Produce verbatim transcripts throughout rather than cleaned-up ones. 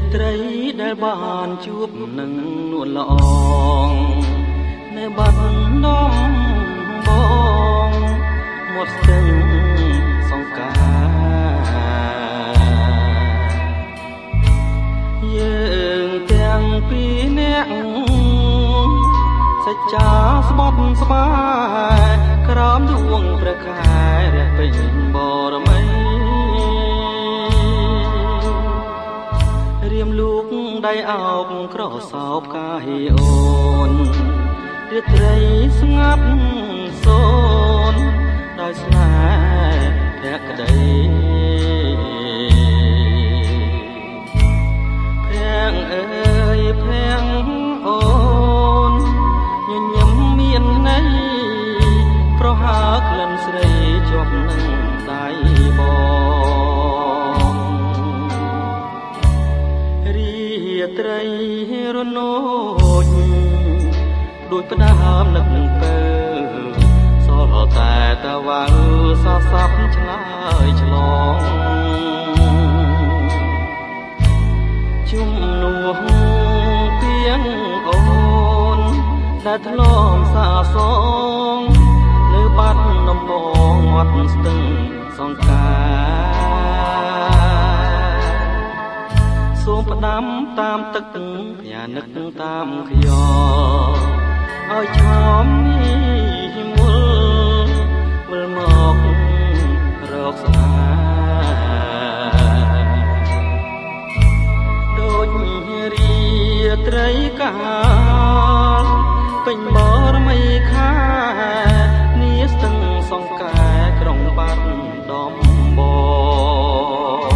ត្រីដែលបានជួបនឹងនួនល្អងនៅបាត់នំបងមកស្ទឹងសង្ការយើងទាំងពីរនាក់សេចក្ដីស្បត់ស្បាយក្រោមដួងព្រះខែរះពេញបរមីរៀមលូកដៃអោបក្រសោបកាយអូនរាត្រីស្ងាត់សូនដោយស្នេហ៍ភក្តីភាំងអើយភាំងអូនញញឹមមានន័យប្រហើក្លិនស្រីជាប់នឹងដៃបងរាត្រីរនោចដូចផ្ដើមនឹកពើសល់តែតវ៉ៅសស័ព្ទឆ្លើយឆ្លងជុំនោះពីងអូនដែលធ្លាប់សាសងនៅបាត់ដំបងមាត់ស្ទឹងសង្ការសូមផ្ដាំតាមទឹកញ៉ានឹកតាមខ្យល់ឲ្យឆោមនេះមុលវិលមករកស្នេហ៍ដូចរាត្រីកាលពេញបរមីខានាស្ទឹងសង្កែក្រុងបាត់ដំបង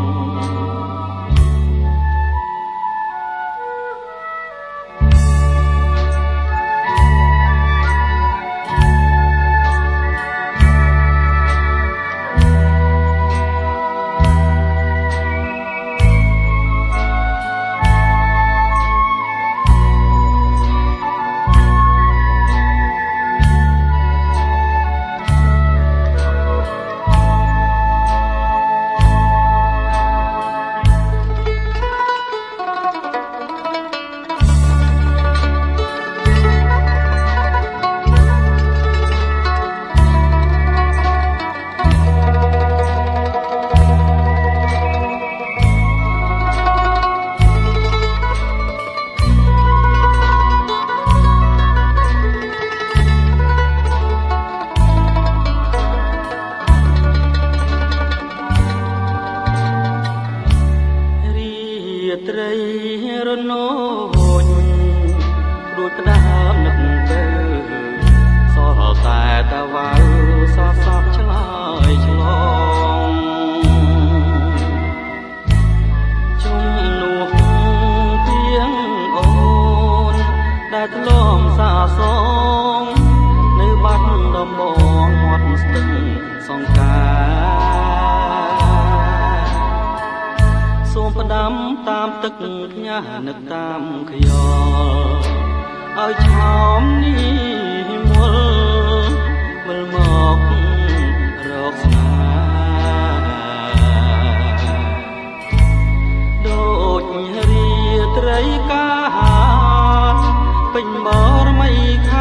ត្រីរនោចដូចផ្ដើមនឹកទៅសល់តែតវ៉ៅសស័ព្ទឆ្លើយឆ្លងជុំនោះពីងអូនដែលធ្លាប់សាសងនៅបាត់ដំបងមាត់ស្ទឹងសង្ការសូមផ្ដាំតាមទឹកញ៉ានឹកតាមខ្យល់ឲ្យឆោមនេះមុលវិលមករកស្នេហ៍ដូចរាត្រីកាលពេញបរមី